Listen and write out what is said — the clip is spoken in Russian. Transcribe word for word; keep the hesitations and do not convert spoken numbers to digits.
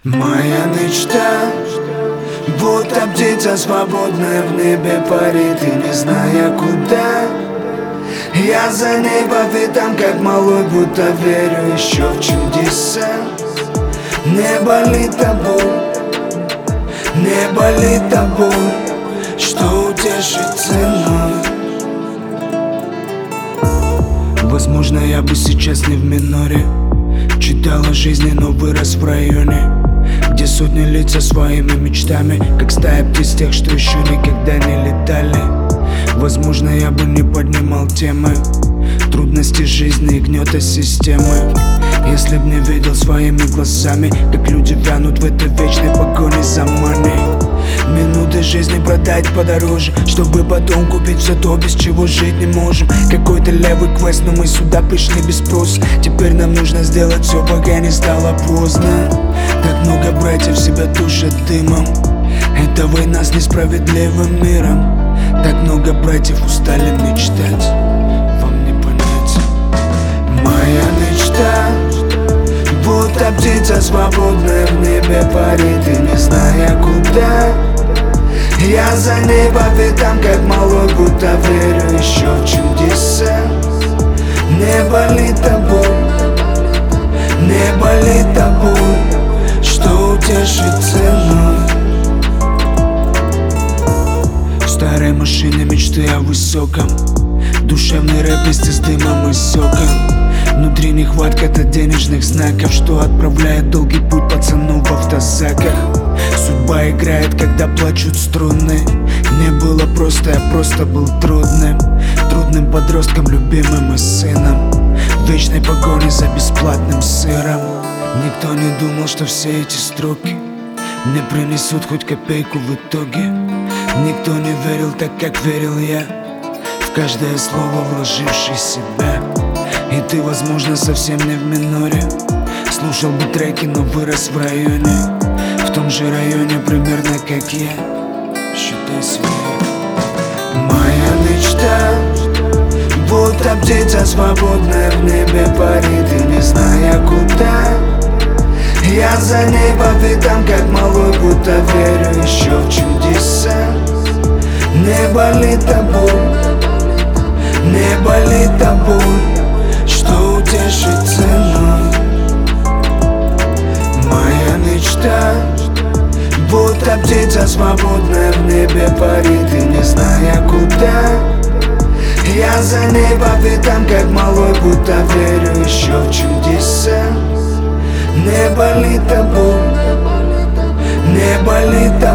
Моя мечта, будто птица свободная в небе парит и не зная куда. Я за ней по пятам, как малой, будто верю еще в чудеса. Не болит та боль, не болит та боль, что утешит ценой. Возможно, я бы сейчас не в миноре, читал о жизни, но вырос в районе, где сотни лиц со своими мечтами, как стая птиц тех, что еще никогда не летали. Возможно, я бы не поднимал темы трудности жизни и гнета системы, если б не видел своими глазами, как люди вянут в этой вечной погоне за money. Минуты жизни продать подороже, чтобы потом купить все то, без чего жить не можем. Какой-то левый квест, но мы сюда пришли без спроса. Теперь нам нужно сделать все, пока не стало поздно. Так много братьев себя душат дымом, это война с несправедливым миром. Так много братьев устали мечтать, вам не понять. Моя мечта, будто птица свободная в небе парит и не зная куда. Я за ней по пятам, как малой, будто верю еще в чудеса. Не болит та боль, не болит та боль, что утешит ценой. В старой машине мечты о высоком, душевный рэп вместе с дымом и соком. Внутри нехватка-то денежных знаков, что отправляет долгий путь пацанов в автозаках. Судьба играет, когда плачут струны. Не было просто, я просто был трудным Трудным подростком, любимым и сыном, в вечной погоне за бесплатным сыром. Никто не думал, что все эти строки мне принесут хоть копейку в итоге. Никто не верил так, как верил я, в каждое слово вложивший себя. И ты, возможно, совсем не в миноре, слушал бы треки, но вырос в районе, в том же районе примерно как я, считай свой. Моя мечта, будто птица свободная в небе парит и не зная куда. Я за ней по пятам, как малой, будто верю еще в чудеса. Не болит та боль, не болит та боль, что утешит ценой. Моя мечта, будто птица свободная в небе парит и не зная куда. Я за ней по пятам, как малой, будто верю еще в чудеса. Не болит та боль, не болит та